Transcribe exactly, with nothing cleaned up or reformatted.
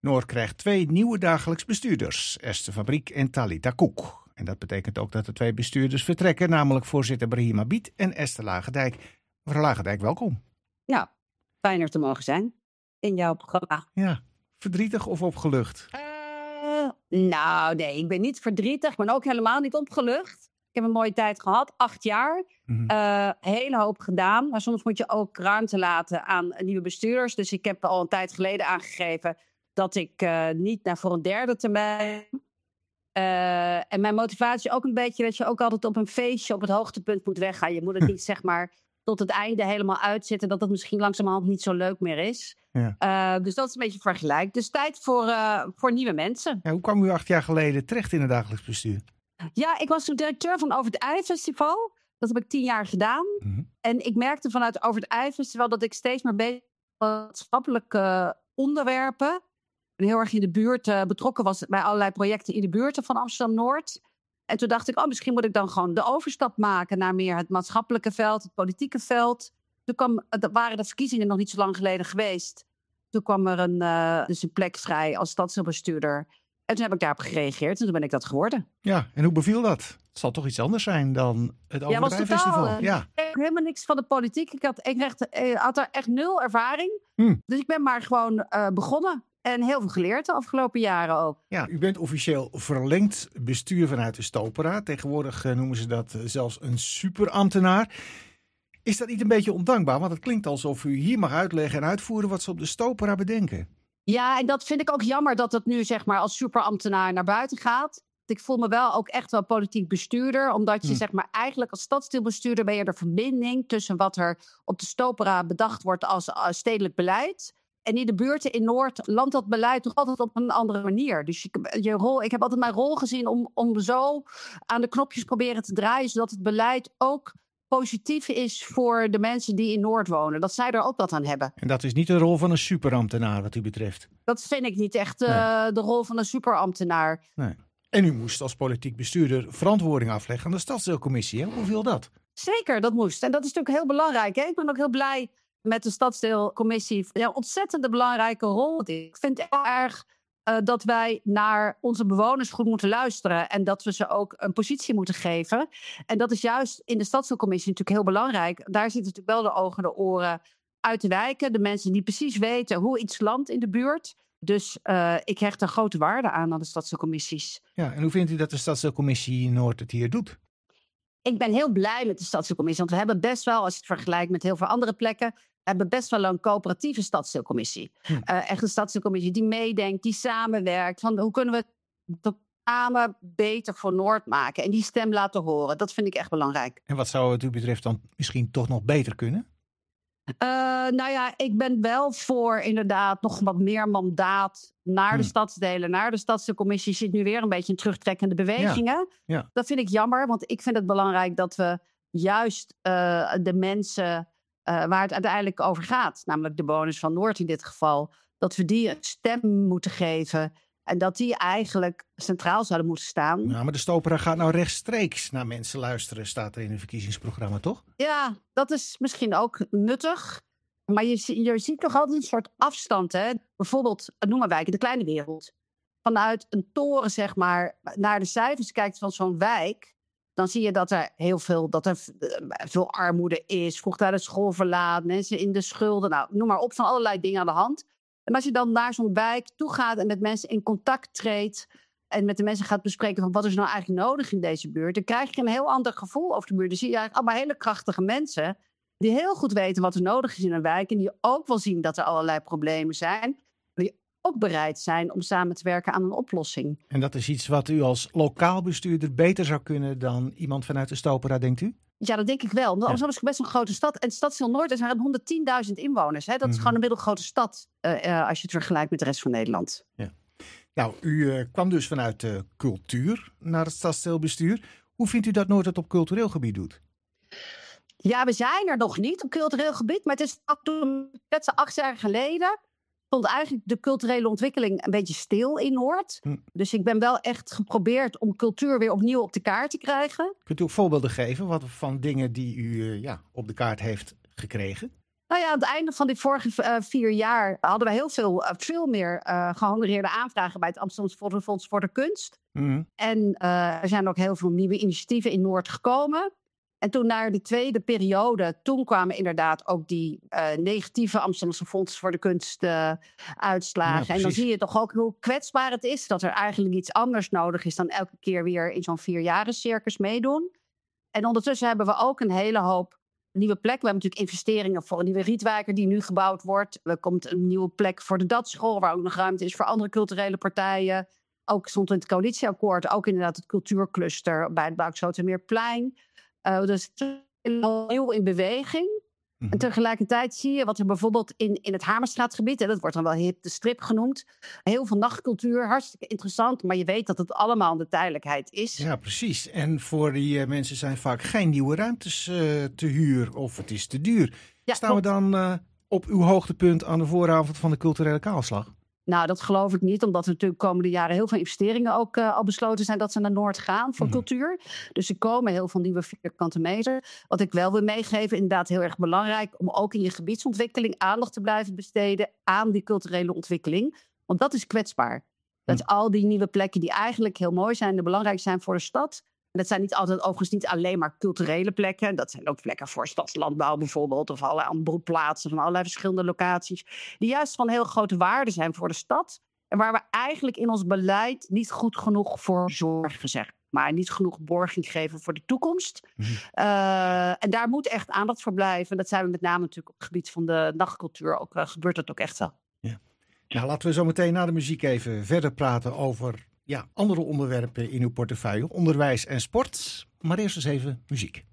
Noord krijgt twee nieuwe dagelijks bestuurders, Esther Fabriek en Talita Koek. En dat betekent ook dat de twee bestuurders vertrekken, namelijk voorzitter Brahim Abid en Esther Lagendijk. Mevrouw Lagendijk, welkom. Ja, fijn er te mogen zijn in jouw programma. Ja, verdrietig of opgelucht? Uh, nou, nee, ik ben niet verdrietig. Ik ben ook helemaal niet opgelucht. Ik heb een mooie tijd gehad, acht jaar. Mm-hmm. Uh, hele hoop gedaan. Maar soms moet je ook ruimte laten aan nieuwe bestuurders. Dus ik heb al een tijd geleden aangegeven dat ik uh, niet naar voor een derde termijn. Uh, en mijn motivatie ook een beetje dat je ook altijd op een feestje op het hoogtepunt moet weggaan. Je moet het niet zeg maar tot het einde helemaal uitzitten, dat het misschien langzamerhand niet zo leuk meer is. Ja. Uh, dus dat is een beetje vergelijk. Dus tijd voor, uh, voor nieuwe mensen. Ja, hoe kwam u acht jaar geleden terecht in het dagelijks bestuur? Ja, ik was toen directeur van Over het IJ Festival. Dat heb ik tien jaar gedaan. Mm-hmm. En ik merkte vanuit Over het IJ Festival dat ik steeds meer bezig was met maatschappelijke onderwerpen. En heel erg in de buurt uh, betrokken was bij allerlei projecten in de buurten van Amsterdam-Noord. En toen dacht ik, oh, misschien moet ik dan gewoon de overstap maken naar meer het maatschappelijke veld, het politieke veld. Toen kwam, er waren de verkiezingen nog niet zo lang geleden geweest. Toen kwam er een, uh, dus een plek vrij als stadsdeelbestuurder. En toen heb ik daarop gereageerd en toen ben ik dat geworden. Ja, en hoe beviel dat? Het zal toch iets anders zijn dan het Over het IJ Festival? Uh, ja, ik heb helemaal niks van de politiek. Ik had, ik echt, ik had daar echt nul ervaring. Hmm. Dus ik ben maar gewoon uh, begonnen. En heel veel geleerd de afgelopen jaren ook. Ja, u bent officieel verlengd bestuur vanuit de Stopera. Tegenwoordig uh, noemen ze dat uh, zelfs een superambtenaar. Is dat niet een beetje ondankbaar? Want het klinkt alsof u hier mag uitleggen en uitvoeren wat ze op de Stopera bedenken. Ja, en dat vind ik ook jammer dat het nu zeg maar als superambtenaar naar buiten gaat. Ik voel me wel ook echt wel politiek bestuurder. Omdat je hmm. zeg maar eigenlijk als stadsdeelbestuurder ben je de verbinding tussen wat er op de Stopera bedacht wordt als uh, stedelijk beleid. En in de buurten in Noord landt dat beleid toch altijd op een andere manier. Dus je, je rol, ik heb altijd mijn rol gezien om, om zo aan de knopjes proberen te draaien, zodat het beleid ook positief is voor de mensen die in Noord wonen. Dat zij er ook wat aan hebben. En dat is niet de rol van een superambtenaar wat u betreft? Dat vind ik niet echt uh, nee. de rol van een superambtenaar. Nee. En u moest als politiek bestuurder verantwoording afleggen aan de stadsdeelcommissie. Hè? Hoe viel dat? Zeker, dat moest. En dat is natuurlijk heel belangrijk. Hè? Ik ben ook heel blij met de stadsdeelcommissie. Ja, een ontzettend belangrijke rol. Ik vind het heel erg uh, dat wij naar onze bewoners goed moeten luisteren. En dat we ze ook een positie moeten geven. En dat is juist in de stadsdeelcommissie natuurlijk heel belangrijk. Daar zitten natuurlijk wel de ogen en de oren uit de wijken. De mensen die precies weten hoe iets landt in de buurt. Dus uh, ik hecht er grote waarde aan aan de stadsdeelcommissies. Ja, en hoe vindt u dat de stadsdeelcommissie Noord het hier doet? Ik ben heel blij met de stadsdeelcommissie. Want we hebben best wel, als je het vergelijkt met heel veel andere plekken, we hebben best wel een coöperatieve stadsdeelcommissie. Hm. Uh, echt een stadsdeelcommissie die meedenkt, die samenwerkt. Van hoe kunnen we het samen beter voor Noord maken? En die stem laten horen. Dat vind ik echt belangrijk. En wat zou het u betreft dan misschien toch nog beter kunnen? Uh, nou ja, ik ben wel voor inderdaad nog wat meer mandaat naar hmm. de stadsdelen, naar de stadsdeelcommissie. Je ziet nu weer een beetje een terugtrekkende bewegingen. Ja. Ja. Dat vind ik jammer, want ik vind het belangrijk dat we juist uh, de mensen uh, waar het uiteindelijk over gaat, namelijk de bewoners van Noord in dit geval, dat we die een stem moeten geven. En dat die eigenlijk centraal zouden moeten staan. Nou, maar de Stopera gaat nou rechtstreeks naar mensen luisteren, staat er in het verkiezingsprogramma, toch? Ja, dat is misschien ook nuttig. Maar je, je ziet toch altijd een soort afstand. Hè? Bijvoorbeeld, noem maar wijk in de kleine wereld. Vanuit een toren, zeg maar, naar de cijfers kijkt van zo'n wijk. Dan zie je dat er heel veel, dat er veel armoede is. Vroeg naar de school verlaat, mensen in de schulden. Nou, noem maar op, van allerlei dingen aan de hand. En als je dan naar zo'n wijk toe gaat en met mensen in contact treedt en met de mensen gaat bespreken van wat is nou eigenlijk nodig in deze buurt, dan krijg je een heel ander gevoel over de buurt. Dan zie je eigenlijk allemaal hele krachtige mensen die heel goed weten wat er nodig is in een wijk en die ook wel zien dat er allerlei problemen zijn, die ook bereid zijn om samen te werken aan een oplossing. En dat is iets wat u als lokaal bestuurder beter zou kunnen dan iemand vanuit de Stopera, denkt u? Ja, dat denk ik wel. Want Amsterdam is best een grote stad. En Stadsdeel Noord is er honderdtienduizend inwoners. Hè? Dat is mm-hmm. gewoon een middelgrote stad uh, uh, als je het vergelijkt met de rest van Nederland. Ja. Nou, u uh, kwam dus vanuit de uh, cultuur naar het stadsdeelbestuur. Hoe vindt u dat Noord het op cultureel gebied doet? Ja, we zijn er nog niet op cultureel gebied. Maar het is toen acht jaar geleden stond eigenlijk de culturele ontwikkeling een beetje stil in Noord. Hm. Dus ik ben wel echt geprobeerd om cultuur weer opnieuw op de kaart te krijgen. Kunt u ook voorbeelden geven wat van dingen die u uh, ja, op de kaart heeft gekregen? Nou ja, aan het einde van die vorige uh, vier jaar hadden we heel veel, uh, veel meer uh, gehonoreerde aanvragen bij het Amsterdamse Fonds voor de Kunst. Mm-hmm. En uh, er zijn ook heel veel nieuwe initiatieven in Noord gekomen. En toen naar de tweede periode, toen kwamen inderdaad ook die uh, negatieve Amsterdamse Fonds voor de Kunst uh, uitslagen. Ja, en dan zie je toch ook hoe kwetsbaar het is dat er eigenlijk iets anders nodig is dan elke keer weer in zo'n vierjarencircus meedoen. En ondertussen hebben we ook een hele hoop nieuwe plekken. We hebben natuurlijk investeringen voor een nieuwe Rietwijker die nu gebouwd wordt. Er komt een nieuwe plek voor de Dadschool, waar ook nog ruimte is voor andere culturele partijen. Ook stond in het coalitieakkoord ook inderdaad het cultuurcluster bij het Buikslotermeerplein. Uh, dus het is heel in beweging. Mm-hmm. En tegelijkertijd zie je wat er bijvoorbeeld in, in het Hamerstraatgebied, en dat wordt dan wel hip de strip genoemd, heel veel nachtcultuur, hartstikke interessant, maar je weet dat het allemaal de tijdelijkheid is. Ja, precies. En voor die uh, mensen zijn vaak geen nieuwe ruimtes uh, te huur of het is te duur. Ja, Staan klopt. we dan uh, op uw hoogtepunt aan de vooravond van de culturele kaalslag? Nou, dat geloof ik niet, omdat er natuurlijk de komende jaren heel veel investeringen ook uh, al besloten zijn dat ze naar Noord gaan voor mm. cultuur. Dus er komen heel veel nieuwe vierkante meter. Wat ik wel wil meegeven, inderdaad heel erg belangrijk, om ook in je gebiedsontwikkeling aandacht te blijven besteden aan die culturele ontwikkeling. Want dat is kwetsbaar. Dat mm. al die nieuwe plekken die eigenlijk heel mooi zijn en belangrijk zijn voor de stad. En dat zijn niet altijd overigens niet alleen maar culturele plekken. Dat zijn ook plekken voor stadslandbouw bijvoorbeeld. Of allerlei andere plaatsen van allerlei verschillende locaties. Die juist van heel grote waarde zijn voor de stad. En waar we eigenlijk in ons beleid niet goed genoeg voor zorgen, zeg maar. Niet genoeg borging geven voor de toekomst. Mm-hmm. Uh, en daar moet echt aandacht voor blijven. En dat zijn we met name natuurlijk op het gebied van de nachtcultuur. Ook, uh, gebeurt dat ook echt wel. Ja. Nou, laten we zo meteen na de muziek even verder praten over ja, andere onderwerpen in uw portefeuille. Onderwijs en sport. Maar eerst eens even muziek.